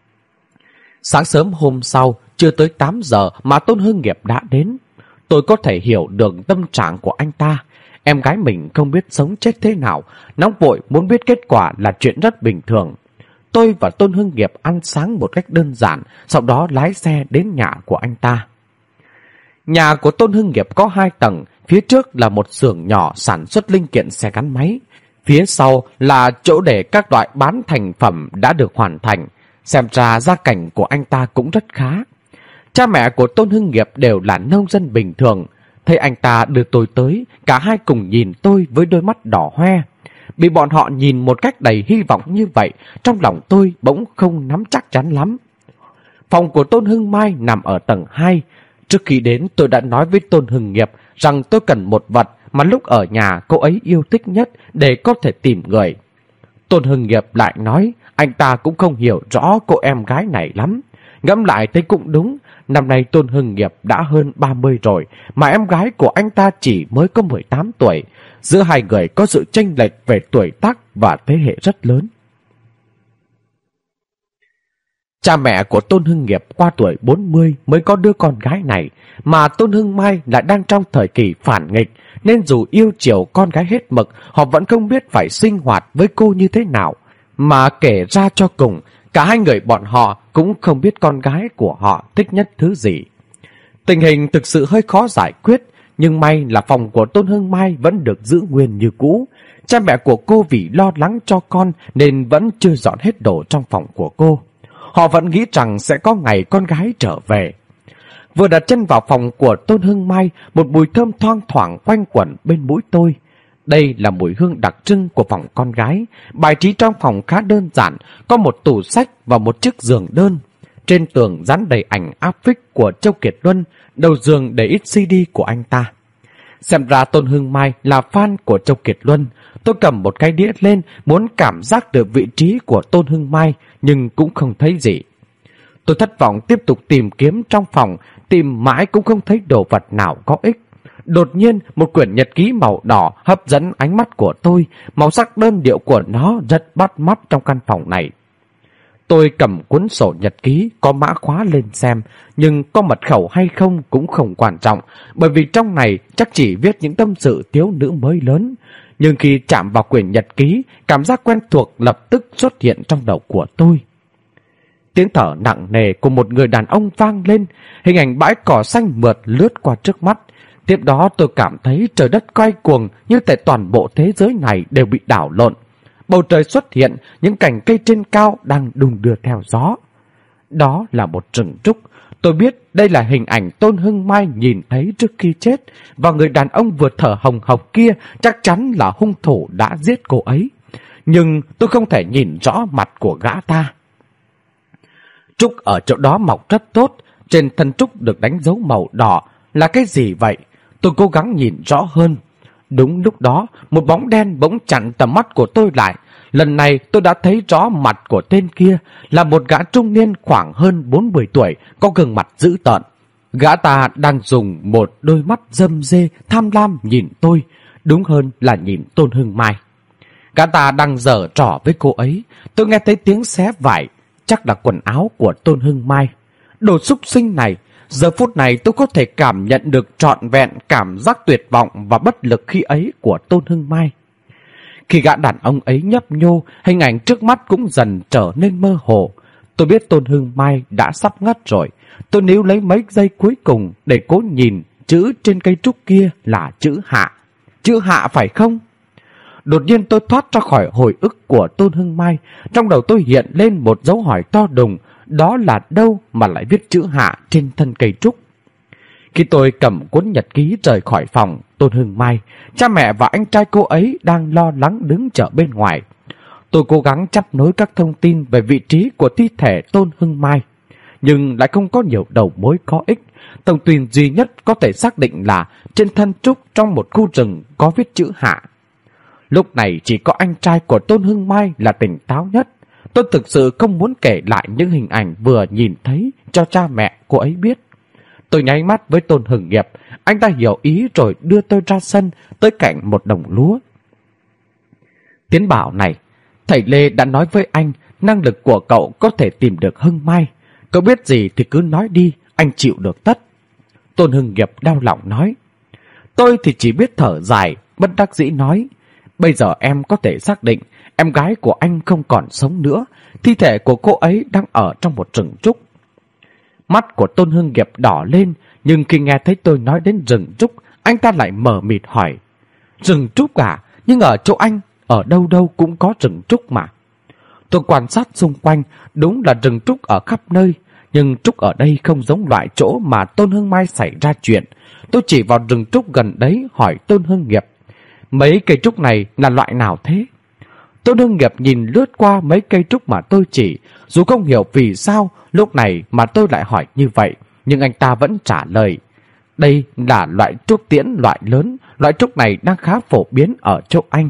Speaker 1: Sáng sớm hôm sau, chưa tới 8 giờ mà Tôn Hưng Nghiệp đã đến. Tôi có thể hiểu được tâm trạng của anh ta. Em gái mình không biết sống chết thế nào, nóng vội muốn biết kết quả là chuyện rất bình thường. Tôi và Tôn Hưng Nghiệp ăn sáng một cách đơn giản, sau đó lái xe đến nhà của anh ta. Nhà của Tôn Hưng Nghiệp có 2 tầng, phía trước là một xưởng nhỏ sản xuất linh kiện xe gắn máy. Phía sau là chỗ để các loại bán thành phẩm đã được hoàn thành. Xem ra gia cảnh của anh ta cũng rất khá. Cha mẹ của Tôn Hưng Nghiệp đều là nông dân bình thường. Thấy anh ta đưa tôi tới, cả hai cùng nhìn tôi với đôi mắt đỏ hoe. Bị bọn họ nhìn một cách đầy hy vọng như vậy, trong lòng tôi bỗng không nắm chắc chắn lắm. Phòng của Tôn Hưng Mai nằm ở tầng 2. Trước khi đến tôi đã nói với Tôn Hưng Nghiệp rằng tôi cần một vật mà lúc ở nhà cô ấy yêu thích nhất để có thể tìm người. Tôn Hưng Nghiệp lại nói anh ta cũng không hiểu rõ cô em gái này lắm. Ngẫm lại thấy cũng đúng, năm nay Tôn Hưng Nghiệp đã hơn 30 rồi, mà em gái của anh ta chỉ mới có 18 tuổi. Giữa hai người có sự chênh lệch về tuổi tác và thế hệ rất lớn. Cha mẹ của Tôn Hưng Nghiệp qua tuổi 40 mới có đứa con gái này, mà Tôn Hưng Mai lại đang trong thời kỳ phản nghịch, nên dù yêu chiều con gái hết mực, họ vẫn không biết phải sinh hoạt với cô như thế nào. Mà kể ra cho cùng, cả hai người bọn họ cũng không biết con gái của họ thích nhất thứ gì. Tình hình thực sự hơi khó giải quyết, nhưng may là phòng của Tôn Hưng Mai vẫn được giữ nguyên như cũ. Cha mẹ của cô vì lo lắng cho con nên vẫn chưa dọn hết đồ trong phòng của cô. Họ vẫn nghĩ rằng sẽ có ngày con gái trở về. Vừa đặt chân vào phòng của Tôn Hưng Mai, một mùi thơm thoang thoảng quanh quẩn bên mũi tôi. Đây là mùi hương đặc trưng của phòng con gái. Bài trí trong phòng khá đơn giản, có một tủ sách và một chiếc giường đơn. Trên tường dán đầy ảnh áp phích của Châu Kiệt Luân, đầu giường để ít CD của anh ta. Xem ra Tôn Hưng Mai là fan của Châu Kiệt Luân. Tôi cầm một cái đĩa lên, muốn cảm giác được vị trí của Tôn Hưng Mai, nhưng cũng không thấy gì. Tôi thất vọng tiếp tục tìm kiếm trong phòng, tìm mãi cũng không thấy đồ vật nào có ích. Đột nhiên, một quyển nhật ký màu đỏ hấp dẫn ánh mắt của tôi, màu sắc đơn điệu của nó rất bắt mắt trong căn phòng này. Tôi cầm cuốn sổ nhật ký có mã khóa lên xem, nhưng có mật khẩu hay không cũng không quan trọng, bởi vì trong này chắc chỉ viết những tâm sự thiếu nữ mới lớn. Nhưng khi chạm vào quyển nhật ký, cảm giác quen thuộc lập tức xuất hiện trong đầu của tôi. Tiếng thở nặng nề của một người đàn ông vang lên, hình ảnh bãi cỏ xanh mượt lướt qua trước mắt. Tiếp đó tôi cảm thấy trời đất quay cuồng, như thể toàn bộ thế giới này đều bị đảo lộn. Bầu trời xuất hiện những cành cây trên cao đang đung đưa theo gió. Đó là một rừng trúc. Tôi biết đây là hình ảnh Tôn Hưng Mai nhìn thấy trước khi chết, và người đàn ông vừa thở hồng hộc kia chắc chắn là hung thủ đã giết cô ấy. Nhưng tôi không thể nhìn rõ mặt của gã ta. Trúc ở chỗ đó mọc rất tốt, trên thân trúc được đánh dấu màu đỏ. Là cái gì vậy? Tôi cố gắng nhìn rõ hơn. Đúng lúc đó, một bóng đen bỗng chặn tầm mắt của tôi lại. Lần này tôi đã thấy rõ mặt của tên kia, là một gã trung niên khoảng hơn 40 tuổi, có gương mặt dữ tợn. Gã ta đang dùng một đôi mắt râm rê tham lam nhìn tôi, đúng hơn là nhìn Tôn Hưng Mai. Gã ta đang giở trò với cô ấy. Tôi nghe thấy tiếng xé vải, chắc là quần áo của Tôn Hưng Mai. Đồ súc sinh này, giờ phút này tôi có thể cảm nhận được trọn vẹn cảm giác tuyệt vọng và bất lực khi ấy của Tôn Hưng Mai. Khi gã đàn ông ấy nhấp nhô, hình ảnh trước mắt cũng dần trở nên mơ hồ. Tôi biết Tôn Hưng Mai đã sắp ngất rồi. Tôi níu lấy mấy giây cuối cùng để cố nhìn chữ trên cây trúc kia là chữ Hạ. Chữ Hạ phải không? Đột nhiên tôi thoát ra khỏi hồi ức của Tôn Hưng Mai. Trong đầu tôi hiện lên một dấu hỏi to đùng. Đó là đâu mà lại viết chữ Hạ trên thân cây trúc? Khi tôi cầm cuốn nhật ký rời khỏi phòng Tôn Hưng Mai, cha mẹ và anh trai cô ấy đang lo lắng đứng chờ bên ngoài. Tôi cố gắng chắp nối các thông tin về vị trí của thi thể Tôn Hưng Mai, nhưng lại không có nhiều đầu mối có ích. Thông tin duy nhất có thể xác định là trên thân trúc trong một khu rừng có viết chữ Hạ. Lúc này chỉ có anh trai của Tôn Hưng Mai là tỉnh táo nhất. Tôi thực sự không muốn kể lại những hình ảnh vừa nhìn thấy cho cha mẹ cô ấy biết. Tôi nháy mắt với Tôn Hưng Nghiệp, anh ta hiểu ý rồi đưa tôi ra sân tới cạnh một đồng lúa. Tiến bảo này, thầy Lê đã nói với anh năng lực của cậu có thể tìm được Hưng Mai. Cậu biết gì thì cứ nói đi, anh chịu được tất. Tôn Hưng Nghiệp đau lòng nói. Tôi thì chỉ biết thở dài, bất đắc dĩ nói. Bây giờ em có thể xác định em gái của anh không còn sống nữa. Thi thể của cô ấy đang ở trong một rừng trúc. Mắt của Tôn Hưng Nghiệp đỏ lên, nhưng khi nghe thấy tôi nói đến rừng trúc, anh ta lại mờ mịt hỏi. Rừng trúc à? Nhưng ở chỗ anh, ở đâu đâu cũng có rừng trúc mà. Tôi quan sát xung quanh, đúng là rừng trúc ở khắp nơi, nhưng trúc ở đây không giống loại chỗ mà Tôn Hưng Mai xảy ra chuyện. Tôi chỉ vào rừng trúc gần đấy hỏi Tôn Hưng Nghiệp. Mấy cây trúc này là loại nào thế? Tôn Hưng Nghiệp nhìn lướt qua mấy cây trúc mà tôi chỉ, dù không hiểu vì sao lúc này mà tôi lại hỏi như vậy, nhưng anh ta vẫn trả lời. Đây là loại trúc tiễn loại lớn, loại trúc này đang khá phổ biến ở châu Anh.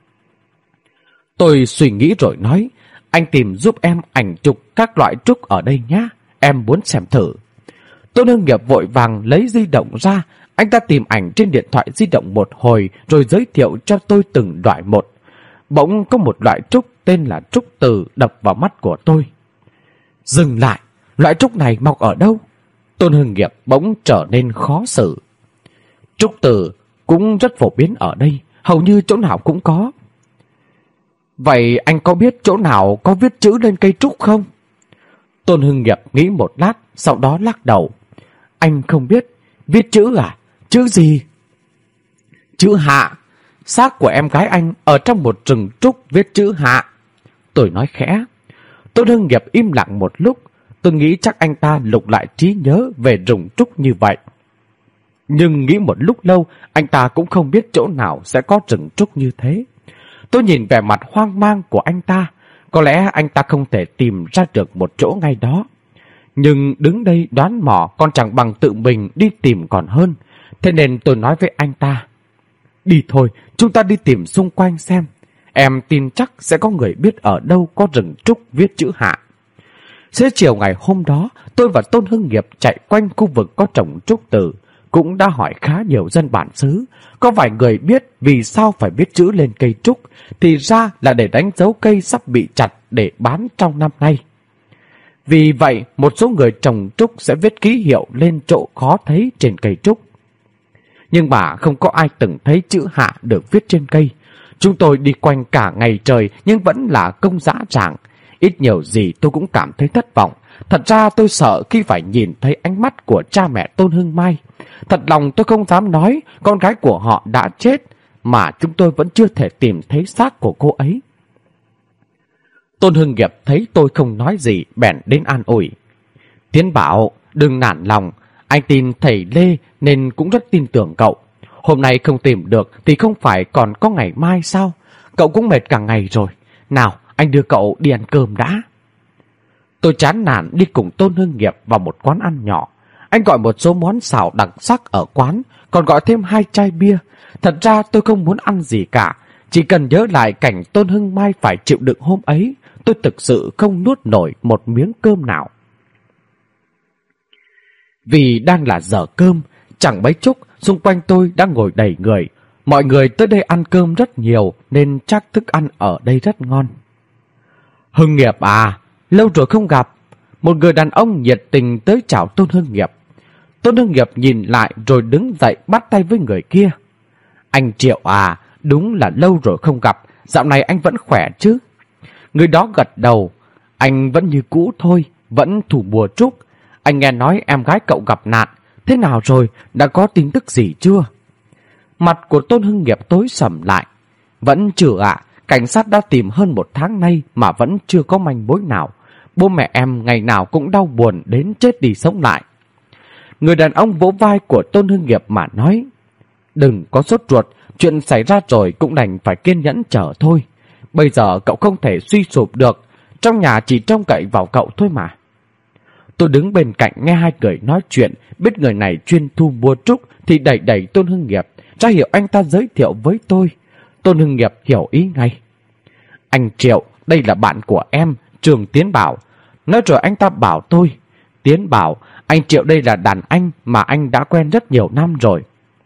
Speaker 1: Tôi suy nghĩ rồi nói, anh tìm giúp em ảnh chụp các loại trúc ở đây nhé, em muốn xem thử. Tôn Hưng Nghiệp vội vàng lấy di động ra, anh ta tìm ảnh trên điện thoại di động một hồi rồi giới thiệu cho tôi từng loại một. Bỗng có một loại trúc tên là trúc từ đập vào mắt của tôi. Dừng lại, loại trúc này mọc ở đâu? Tôn Hưng Nghiệp bỗng trở nên khó xử. Trúc từ cũng rất phổ biến ở đây, hầu như chỗ nào cũng có. Vậy anh có biết chỗ nào có viết chữ lên cây trúc không? Tôn Hưng Nghiệp nghĩ một lát, sau đó lắc đầu. Anh không biết, viết chữ à? Chữ gì? Chữ Hạ. Xác của em gái anh ở trong một rừng trúc viết chữ Hạ. Tôi nói khẽ. Tôn Hưng Nghiệp im lặng một lúc. Tôi nghĩ chắc anh ta lục lại trí nhớ về rừng trúc như vậy. Nhưng nghĩ một lúc lâu, anh ta cũng không biết chỗ nào sẽ có rừng trúc như thế. Tôi nhìn vẻ mặt hoang mang của anh ta. Có lẽ anh ta không thể tìm ra được một chỗ ngay đó. Nhưng đứng đây đoán mò còn chẳng bằng tự mình đi tìm còn hơn. Thế nên tôi nói với anh ta. Đi thôi, chúng ta đi tìm xung quanh xem. Em tin chắc sẽ có người biết ở đâu có rừng trúc viết chữ Hạ. Xế chiều ngày hôm đó, tôi và Tôn Hưng Nghiệp chạy quanh khu vực có trồng trúc từ. Cũng đã hỏi khá nhiều dân bản xứ. Có vài người biết vì sao phải viết chữ lên cây trúc, thì ra là để đánh dấu cây sắp bị chặt để bán trong năm nay. Vì vậy, một số người trồng trúc sẽ viết ký hiệu lên chỗ khó thấy trên cây trúc. Nhưng mà không có ai từng thấy chữ Hạ được viết trên cây. Chúng tôi đi quanh cả ngày trời nhưng vẫn là công dã tràng. Ít nhiều gì tôi cũng cảm thấy thất vọng. Thật ra tôi sợ khi phải nhìn thấy ánh mắt của cha mẹ Tôn Hưng Mai. Thật lòng tôi không dám nói con gái của họ đã chết, mà chúng tôi vẫn chưa thể tìm thấy xác của cô ấy. Tôn Hưng Nghiệp thấy tôi không nói gì, bèn đến an ủi. Tiến bảo, đừng nản lòng, anh tin thầy Lê nên cũng rất tin tưởng cậu. Hôm nay không tìm được thì không phải còn có ngày mai sao? Cậu cũng mệt cả ngày rồi. Nào, anh đưa cậu đi ăn cơm đã. Tôi chán nản đi cùng Tôn Hưng Nghiệp vào một quán ăn nhỏ. Anh gọi một số món xào đặc sắc ở quán, còn gọi thêm 2 chai bia. Thật ra tôi không muốn ăn gì cả. Chỉ cần nhớ lại cảnh Tôn Hưng Mai phải chịu đựng hôm ấy, tôi thực sự không nuốt nổi một miếng cơm nào. Vì đang là giờ cơm, chẳng mấy chốc xung quanh tôi đang ngồi đầy người. Mọi người tới đây ăn cơm rất nhiều nên chắc thức ăn ở đây rất ngon. Hưng Nghiệp à, lâu rồi không gặp. Một người đàn ông nhiệt tình tới chào Tôn Hưng Nghiệp. Tôn Hưng Nghiệp nhìn lại rồi đứng dậy bắt tay với người kia. Anh Triệu à, đúng là lâu rồi không gặp, dạo này anh vẫn khỏe chứ? Người đó gật đầu. Anh vẫn như cũ thôi, vẫn thủ bùa trúc. Anh nghe nói em gái cậu gặp nạn. Thế nào rồi, đã có tin tức gì chưa? Mặt của Tôn Hưng Nghiệp tối sầm lại. Vẫn chưa ạ, cảnh sát đã tìm hơn 1 tháng nay mà vẫn chưa có manh mối nào. Bố mẹ em ngày nào cũng đau buồn đến chết đi sống lại. Người đàn ông vỗ vai của Tôn Hưng Nghiệp mà nói. Đừng có sốt ruột, chuyện xảy ra rồi cũng đành phải kiên nhẫn chờ thôi. Bây giờ cậu không thể suy sụp được, trong nhà chỉ trông cậy vào cậu thôi mà. Tôi đứng bên cạnh nghe hai người nói chuyện, biết người này chuyên thu mua trúc thì đẩy Tôn Hưng Nghiệp, ra hiệu anh ta giới thiệu với tôi. Tôn Hưng Nghiệp hiểu ý ngay. Anh Triệu, đây là bạn của em, Trường Tiến Bảo. Nói rồi anh ta bảo tôi. Tiến Bảo, anh Triệu đây là đàn anh mà anh đã quen rất nhiều năm rồi.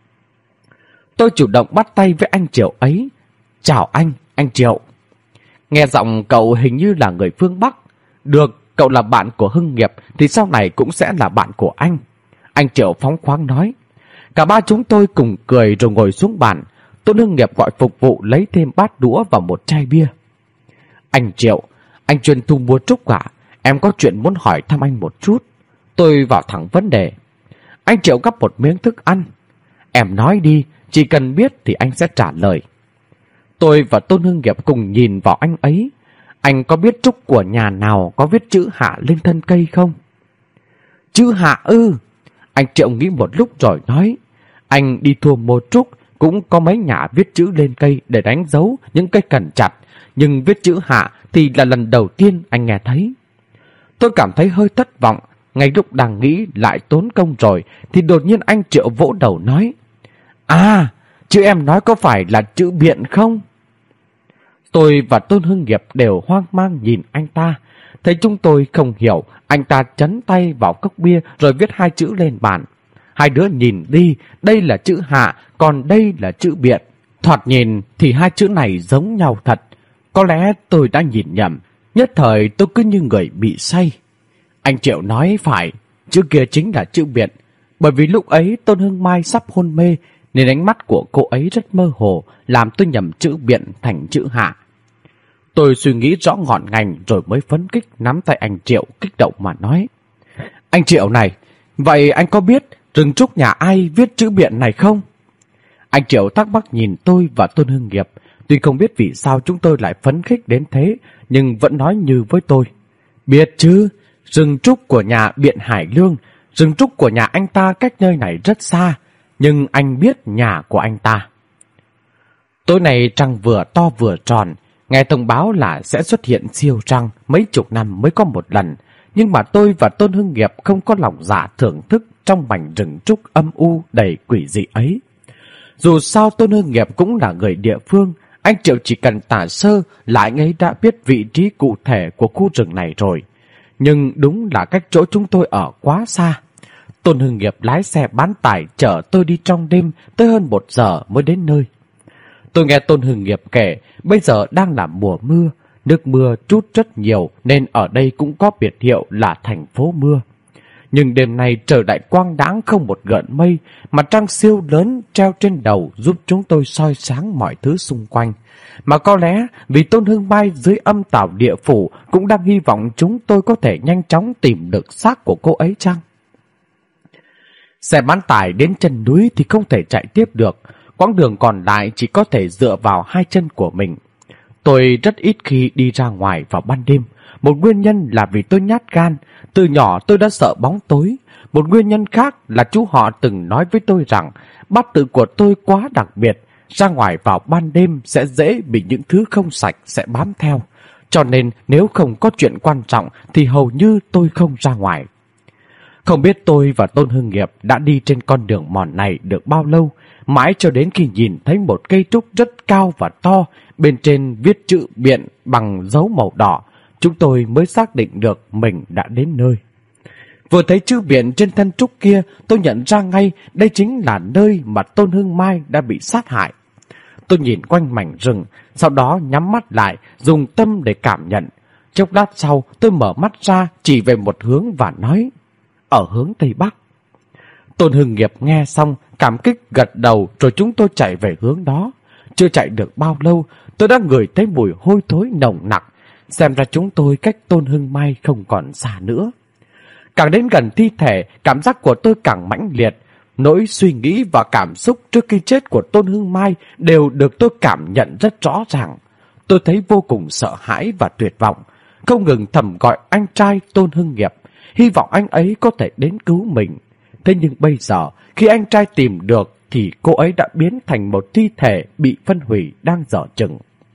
Speaker 1: Tôi chủ động bắt tay với anh Triệu ấy. Chào anh Triệu. Nghe giọng cậu hình như là người phương Bắc. Được, cậu là bạn của Hưng Nghiệp thì sau này cũng sẽ là bạn của anh. Anh Triệu phóng khoáng nói. Cả ba chúng tôi cùng cười rồi ngồi xuống bàn. Tôn Hưng Nghiệp gọi phục vụ lấy thêm bát đũa và một chai bia. Anh Triệu, anh chuyên thu mua trúc à? Em có chuyện muốn hỏi thăm anh một chút. Tôi vào thẳng vấn đề. Anh Triệu gắp một miếng thức ăn. Em nói đi, chỉ cần biết thì anh sẽ trả lời. Tôi và Tôn Hưng Nghiệp cùng nhìn vào anh ấy. Anh có biết trúc của nhà nào có viết chữ Hạ lên thân cây không? Chữ Hạ ư? Anh Triệu nghĩ một lúc rồi nói. Anh đi thu mua trúc cũng có mấy nhà viết chữ lên cây để đánh dấu những cây cần chặt, nhưng viết chữ Hạ thì là lần đầu tiên anh nghe thấy. Tôi cảm thấy hơi thất vọng. Ngay lúc đang nghĩ lại tốn công rồi thì đột nhiên anh Triệu vỗ đầu nói. À, chữ em nói có phải là chữ Biện không? Tôi và Tôn Hưng Nghiệp đều hoang mang nhìn anh ta. Thấy chúng tôi không hiểu, anh ta chấn tay vào cốc bia rồi viết 2 chữ lên bàn. Hai đứa nhìn đi, đây là chữ Hạ, còn đây là chữ Biện. Thoạt nhìn thì 2 chữ này giống nhau thật. Có lẽ tôi đã nhìn nhầm. Nhất thời tôi cứ như người bị say. Anh Triệu nói phải, chữ kia chính là chữ Biện. Bởi vì lúc ấy Tôn Hưng Mai sắp hôn mê, nên ánh mắt của cô ấy rất mơ hồ, làm tôi nhầm chữ Biện thành chữ Hạ. Tôi suy nghĩ rõ ngọn ngành rồi mới phấn khích nắm tay anh Triệu kích động mà nói. Anh Triệu này, vậy anh có biết rừng trúc nhà ai viết chữ Biện này không? Anh Triệu thắc mắc nhìn tôi và Tôn Hưng Nghiệp. Tuy không biết vì sao chúng tôi lại phấn khích đến thế, nhưng vẫn nói như với tôi. Biết chứ, rừng trúc của nhà Biện Hải Lương, rừng trúc của nhà anh ta cách nơi này rất xa, nhưng anh biết nhà của anh ta. Tối nay trăng vừa to vừa tròn, nghe thông báo là sẽ xuất hiện siêu trăng mấy chục năm mới có một lần, nhưng mà tôi và Tôn Hưng Nghiệp không có lòng dạ thưởng thức trong mảnh rừng trúc âm u đầy quỷ dị ấy. Dù sao Tôn Hưng Nghiệp cũng là người địa phương, anh Triệu chỉ cần tả sơ là anh ấy đã biết vị trí cụ thể của khu rừng này rồi. Nhưng đúng là cách chỗ chúng tôi ở quá xa. Tôn Hưng Nghiệp lái xe bán tải chở tôi đi trong đêm tới hơn 1 giờ mới đến nơi. Tôi nghe Tôn Hưng Nghiệp kể bây giờ đang là mùa mưa, nước mưa trút rất nhiều nên ở đây cũng có biệt hiệu là thành phố mưa. Nhưng đêm nay trời lại quang đãng không một gợn mây, mặt trăng siêu lớn treo trên đầu giúp chúng tôi soi sáng mọi thứ xung quanh. Mà có lẽ vì Tôn Hưng Mai dưới âm tào địa phủ cũng đang hy vọng chúng tôi có thể nhanh chóng tìm được xác của cô ấy chăng? Xe bán tải đến chân núi thì không thể chạy tiếp được, quãng đường còn lại chỉ có thể dựa vào hai chân của mình. Tôi rất ít khi đi ra ngoài vào ban đêm. Một nguyên nhân là vì tôi nhát gan, từ nhỏ tôi đã sợ bóng tối. Một nguyên nhân khác là chú họ từng nói với tôi rằng bát tự của tôi quá đặc biệt, ra ngoài vào ban đêm sẽ dễ bị những thứ không sạch sẽ bám theo. Cho nên nếu không có chuyện quan trọng thì hầu như tôi không ra ngoài. Không biết tôi và Tôn Hưng Nghiệp đã đi trên con đường mòn này được bao lâu, mãi cho đến khi nhìn thấy một cây trúc rất cao và to, bên trên viết chữ Biện bằng dấu màu đỏ, chúng tôi mới xác định được mình đã đến nơi. Vừa thấy chữ Biện trên thân trúc kia, tôi nhận ra ngay đây chính là nơi mà Tôn Hưng Mai đã bị sát hại. Tôi nhìn quanh mảnh rừng, sau đó nhắm mắt lại, dùng tâm để cảm nhận. Chốc lát sau, tôi mở mắt ra, chỉ về một hướng và nói, ở hướng Tây Bắc. Tôn Hưng Nghiệp nghe xong, cảm kích gật đầu rồi chúng tôi chạy về hướng đó. Chưa chạy được bao lâu, tôi đã ngửi thấy mùi hôi thối nồng nặc. Xem ra chúng tôi cách Tôn Hưng Mai không còn xa nữa. Càng đến gần thi thể, cảm giác của tôi càng mãnh liệt. Nỗi suy nghĩ và cảm xúc trước khi chết của Tôn Hưng Mai đều được tôi cảm nhận rất rõ ràng. Tôi thấy vô cùng sợ hãi và tuyệt vọng, không ngừng thầm gọi anh trai Tôn Hưng Nghiệp, hy vọng anh ấy có thể đến cứu mình. Thế nhưng bây giờ, khi anh trai tìm được thì cô ấy đã biến thành một thi thể bị phân hủy đang dở chừng.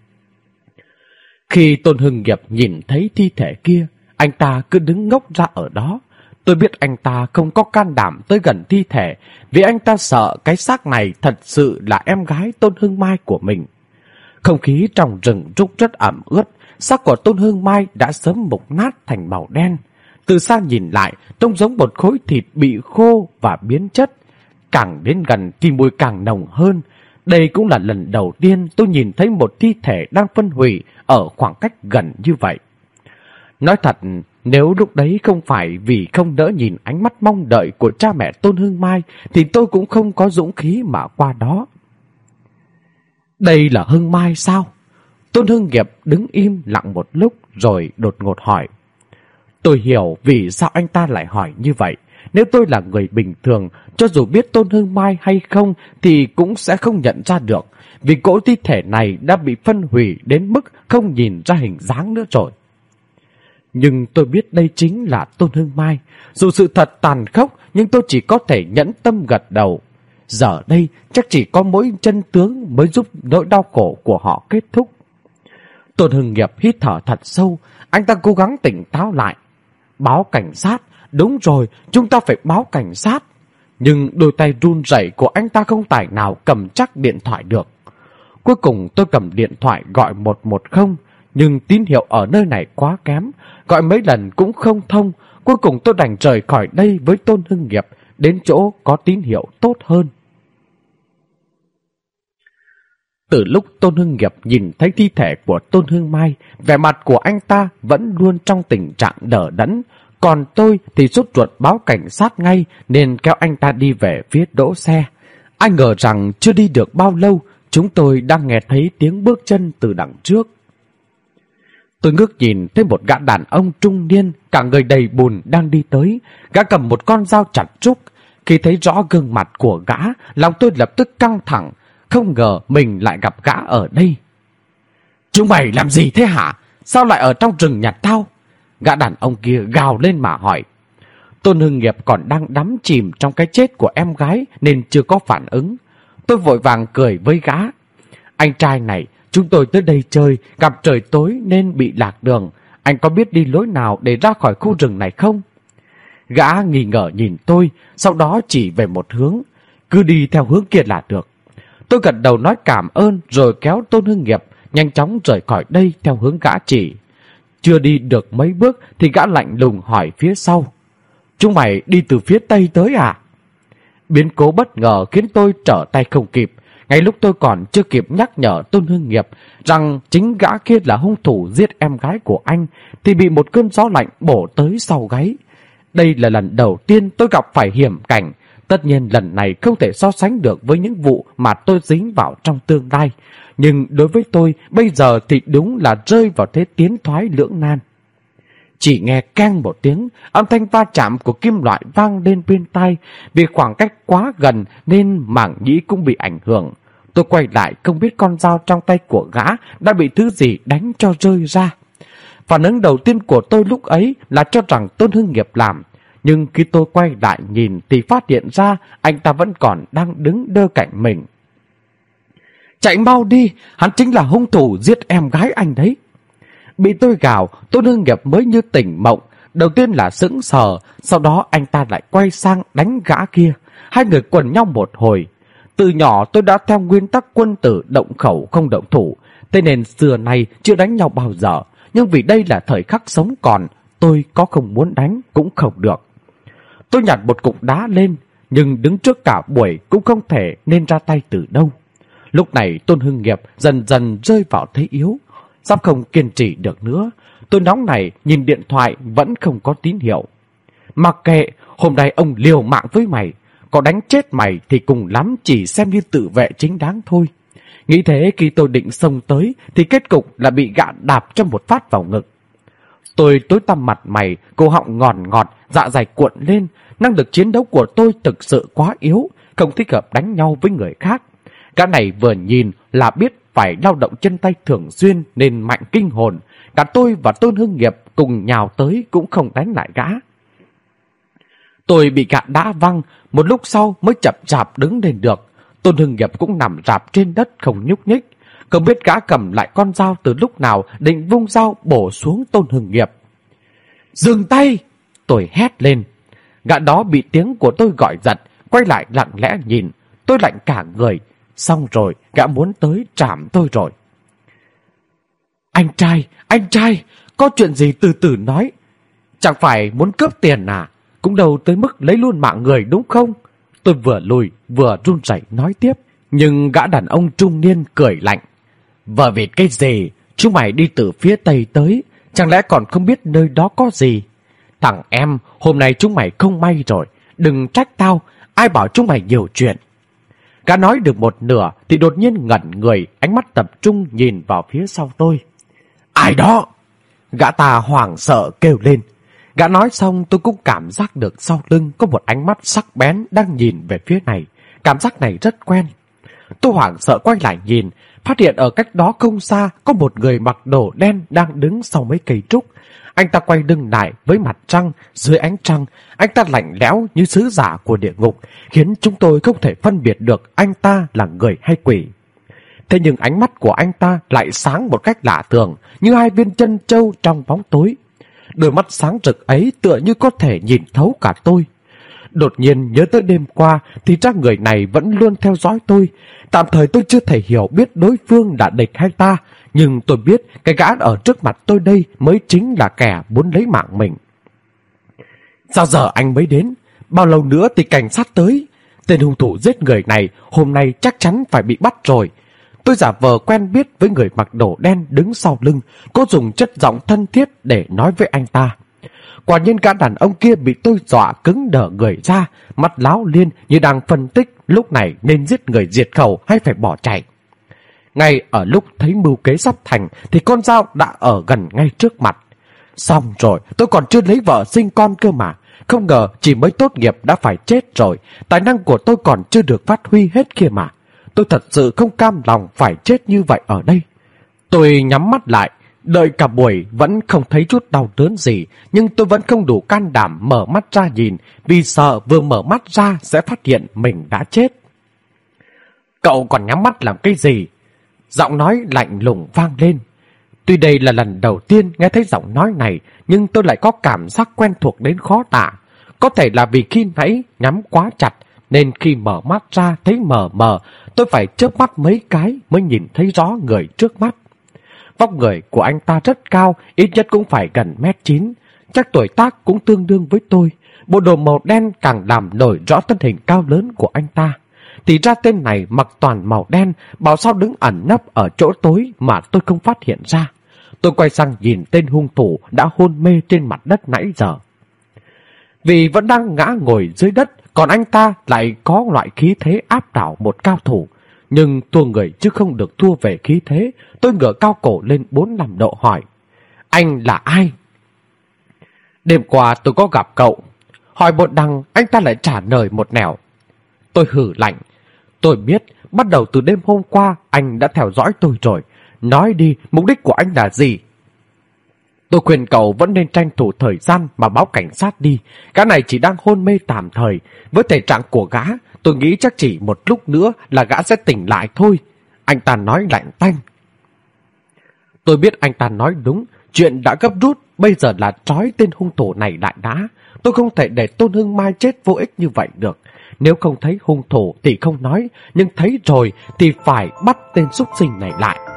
Speaker 1: Khi Tôn Hưng Nghiệp nhìn thấy thi thể kia, anh ta cứ đứng ngốc ra ở đó. Tôi biết anh ta không có can đảm tới gần thi thể vì anh ta sợ cái xác này thật sự là em gái Tôn Hưng Mai của mình. Không khí trong rừng trúc rất ẩm ướt, xác của Tôn Hưng Mai đã sớm mục nát thành màu đen. Từ xa nhìn lại, trông giống một khối thịt bị khô và biến chất. Càng đến gần thì mùi càng nồng hơn. Đây cũng là lần đầu tiên tôi nhìn thấy một thi thể đang phân hủy ở khoảng cách gần như vậy. Nói thật, nếu lúc đấy không phải vì không đỡ nhìn ánh mắt mong đợi của cha mẹ Tôn Hưng Mai thì tôi cũng không có dũng khí mà qua đó. Đây là Hưng Mai sao? Tôn Hưng Nghiệp đứng im lặng một lúc rồi đột ngột hỏi. Tôi hiểu vì sao anh ta lại hỏi như vậy. Nếu tôi là người bình thường, cho dù biết Tôn Hưng Mai hay không thì cũng sẽ không nhận ra được, vì cỗ thi thể này đã bị phân hủy đến mức không nhìn ra hình dáng nữa rồi. Nhưng tôi biết đây chính là Tôn Hưng Mai. Dù sự thật tàn khốc, nhưng tôi chỉ có thể nhẫn tâm gật đầu. Giờ đây chắc chỉ có mỗi chân tướng mới giúp nỗi đau khổ của họ kết thúc. Tôn Hưng Nghiệp hít thở thật sâu, anh ta cố gắng tỉnh táo lại. Báo cảnh sát, đúng rồi, chúng ta phải báo cảnh sát. Nhưng đôi tay run rẩy của anh ta không tài nào cầm chắc điện thoại được. Cuối cùng tôi cầm điện thoại gọi 110, nhưng tín hiệu ở nơi này quá kém, gọi mấy lần cũng không thông. Cuối cùng tôi đành rời khỏi đây với Tôn Hưng Nghiệp đến chỗ có tín hiệu tốt hơn. Từ lúc Tôn Hưng Nghiệp nhìn thấy thi thể của Tôn Hưng Mai, vẻ mặt của anh ta vẫn luôn trong tình trạng đờ đẫn. Còn tôi thì sốt ruột báo cảnh sát ngay nên kéo anh ta đi về phía đỗ xe. Ai ngờ rằng chưa đi được bao lâu, chúng tôi đang nghe thấy tiếng bước chân từ đằng trước. Tôi ngước nhìn thấy một gã đàn ông trung niên, cả người đầy bùn đang đi tới. Gã cầm một con dao chặt trúc. Khi thấy rõ gương mặt của gã, lòng tôi lập tức căng thẳng. Không ngờ mình lại gặp gã ở đây. Chúng mày làm gì thế hả? Sao lại ở trong rừng nhà tao? Gã đàn ông kia gào lên mà hỏi. Tôn Hưng Nghiệp còn đang đắm chìm trong cái chết của em gái nên chưa có phản ứng. Tôi vội vàng cười với gã. Anh trai này, chúng tôi tới đây chơi, gặp trời tối nên bị lạc đường. Anh có biết đi lối nào để ra khỏi khu rừng này không? Gã nghi ngờ nhìn tôi, sau đó chỉ về một hướng. Cứ đi theo hướng kia là được. Tôi gật đầu nói cảm ơn rồi kéo Tôn Hưng Nghiệp nhanh chóng rời khỏi đây theo hướng gã chỉ. Chưa đi được mấy bước thì gã lạnh lùng hỏi phía sau. Chúng mày đi từ phía Tây tới à? Biến cố bất ngờ khiến tôi trở tay không kịp. Ngay lúc tôi còn chưa kịp nhắc nhở Tôn Hưng Nghiệp rằng chính gã kia là hung thủ giết em gái của anh thì bị một cơn gió lạnh bổ tới sau gáy. Đây là lần đầu tiên tôi gặp phải hiểm cảnh. Tất nhiên lần này không thể so sánh được với những vụ mà tôi dính vào trong tương lai. Nhưng đối với tôi, bây giờ thì đúng là rơi vào thế tiến thoái lưỡng nan. Chỉ nghe keng một tiếng, âm thanh va chạm của kim loại vang lên bên tai. Vì khoảng cách quá gần nên mảng nhĩ cũng bị ảnh hưởng. Tôi quay lại không biết con dao trong tay của gã đã bị thứ gì đánh cho rơi ra. Phản ứng đầu tiên của tôi lúc ấy là cho rằng Tôn Hưng Nghiệp làm. Nhưng khi tôi quay lại nhìn thì phát hiện ra anh ta vẫn còn đang đứng đơ cạnh mình. Chạy mau đi, hắn chính là hung thủ giết em gái anh đấy. Bị tôi gào, Tôn Hưng Nghiệp mới như tỉnh mộng. Đầu tiên là sững sờ, sau đó anh ta lại quay sang đánh gã kia. Hai người quần nhau một hồi. Từ nhỏ tôi đã theo nguyên tắc quân tử động khẩu không động thủ, thế nên xưa nay chưa đánh nhau bao giờ. Nhưng vì đây là thời khắc sống còn, tôi có không muốn đánh cũng không được. Tôi nhặt một cục đá lên, nhưng đứng trước cả buổi cũng không thể nên ra tay từ đâu. Lúc này Tôn Hưng Nghiệp dần dần rơi vào thế yếu, sắp không kiên trì được nữa. Tôi nóng này nhìn điện thoại vẫn không có tín hiệu. Mặc kệ, hôm nay ông liều mạng với mày, có đánh chết mày thì cùng lắm chỉ xem như tự vệ chính đáng thôi. Nghĩ thế khi tôi định xông tới thì kết cục là bị gã đạp cho một phát vào ngực. Tôi tối tăm mặt mày, cổ họng ngọt ngọt, dạ dày cuộn lên. Năng lực chiến đấu của tôi thực sự quá yếu, không thích hợp đánh nhau với người khác. Gã này vừa nhìn là biết phải lao động chân tay thường xuyên nên mạnh kinh hồn. Cả tôi và Tôn Hưng Nghiệp cùng nhào tới cũng không đánh lại gã. Tôi bị gã đá văng, một lúc sau mới chậm chạp đứng lên được. Tôn Hưng Nghiệp cũng nằm rạp trên đất không nhúc nhích. Không biết gã cầm lại con dao từ lúc nào định vung dao bổ xuống Tôn Hưng Nghiệp. Dừng tay! Tôi hét lên. Gã đó bị tiếng của tôi gọi giật, quay lại lặng lẽ nhìn. Tôi lạnh cả người. Xong rồi, gã muốn tới trảm tôi rồi. Anh trai, có chuyện gì từ từ nói. Chẳng phải muốn cướp tiền à? Cũng đâu tới mức lấy luôn mạng người đúng không? Tôi vừa lùi vừa run rẩy nói tiếp. Nhưng gã đàn ông trung niên cười lạnh. Vợ vịt cái gì? Chúng mày đi từ phía tây tới, chẳng lẽ còn không biết nơi đó có gì? Thằng em, hôm nay chúng mày không may rồi. Đừng trách tao, ai bảo chúng mày nhiều chuyện. Gã nói được một nửa thì đột nhiên ngẩn người, ánh mắt tập trung nhìn vào phía sau tôi. Ai đó? Gã ta hoảng sợ kêu lên. Gã nói xong tôi cũng cảm giác được sau lưng có một ánh mắt sắc bén đang nhìn về phía này. Cảm giác này rất quen. Tôi hoảng sợ quay lại nhìn, phát hiện ở cách đó không xa có một người mặc đồ đen đang đứng sau mấy cây trúc. Anh ta quay lưng lại với mặt trăng, dưới ánh trăng, anh ta lạnh lẽo như sứ giả của địa ngục, khiến chúng tôi không thể phân biệt được anh ta là người hay quỷ. Thế nhưng ánh mắt của anh ta lại sáng một cách lạ thường, như hai viên chân châu trong bóng tối. Đôi mắt sáng rực ấy tựa như có thể nhìn thấu cả tôi. Đột nhiên nhớ tới đêm qua thì ra người này vẫn luôn theo dõi tôi. Tạm thời tôi chưa thể hiểu biết đối phương đã địch hay ta, nhưng tôi biết cái gã ở trước mặt tôi đây mới chính là kẻ muốn lấy mạng mình. Sao giờ anh mới đến? Bao lâu nữa thì cảnh sát tới? Tên hung thủ giết người này hôm nay chắc chắn phải bị bắt rồi. Tôi giả vờ quen biết với người mặc đồ đen đứng sau lưng, cố dùng chất giọng thân thiết để nói với anh ta. Quả nhiên gã đàn ông kia bị tôi dọa cứng đờ người ra, mắt láo liên như đang phân tích lúc này nên giết người diệt khẩu hay phải bỏ chạy. Ngay ở lúc thấy mưu kế sắp thành thì con dao đã ở gần ngay trước mặt. Xong rồi, tôi còn chưa lấy vợ sinh con cơ mà. Không ngờ chỉ mới tốt nghiệp đã phải chết rồi. Tài năng của tôi còn chưa được phát huy hết kia mà. Tôi thật sự không cam lòng phải chết như vậy ở đây. Tôi nhắm mắt lại, đợi cả buổi vẫn không thấy chút đau đớn gì, nhưng tôi vẫn không đủ can đảm mở mắt ra nhìn, vì sợ vừa mở mắt ra sẽ phát hiện mình đã chết. Cậu còn nhắm mắt làm cái gì? Giọng nói lạnh lùng vang lên. Tuy đây là lần đầu tiên nghe thấy giọng nói này, nhưng tôi lại có cảm giác quen thuộc đến khó tả. Có thể là vì khi nãy nhắm quá chặt, nên khi mở mắt ra thấy mờ mờ, tôi phải chớp mắt mấy cái mới nhìn thấy rõ người trước mắt. Vóc người của anh ta rất cao, ít nhất cũng phải gần 1m9, chắc tuổi tác cũng tương đương với tôi. Bộ đồ màu đen càng làm nổi rõ thân hình cao lớn của anh ta. Thì ra tên này mặc toàn màu đen, bảo sao đứng ẩn nấp ở chỗ tối mà tôi không phát hiện ra. Tôi quay sang nhìn tên hung thủ đã hôn mê trên mặt đất nãy giờ. Vì vẫn đang ngã ngồi dưới đất, còn anh ta lại có loại khí thế áp đảo một cao thủ. Nhưng thua người chứ không được thua về khí thế. Tôi ngửa cao cổ lên 45 độ hỏi: Anh là ai? Đêm qua tôi có gặp cậu. Hỏi một đằng, anh ta lại trả lời một nẻo. Tôi hử lạnh: Tôi biết, bắt đầu từ đêm hôm qua anh đã theo dõi tôi rồi. Nói đi, mục đích của anh là gì? Tôi khuyên cậu vẫn nên tranh thủ thời gian mà báo cảnh sát đi. Gã này chỉ đang hôn mê tạm thời. Với thể trạng của gã, tôi nghĩ chắc chỉ một lúc nữa là gã sẽ tỉnh lại thôi. Anh ta nói lạnh tanh. Tôi biết anh ta nói đúng. Chuyện đã gấp rút, bây giờ là trói tên hung thủ này lại đã. Tôi không thể để Tôn Hưng Mai chết vô ích như vậy được. Nếu không thấy hung thủ thì không nói, nhưng thấy rồi thì phải bắt tên súc sinh này lại.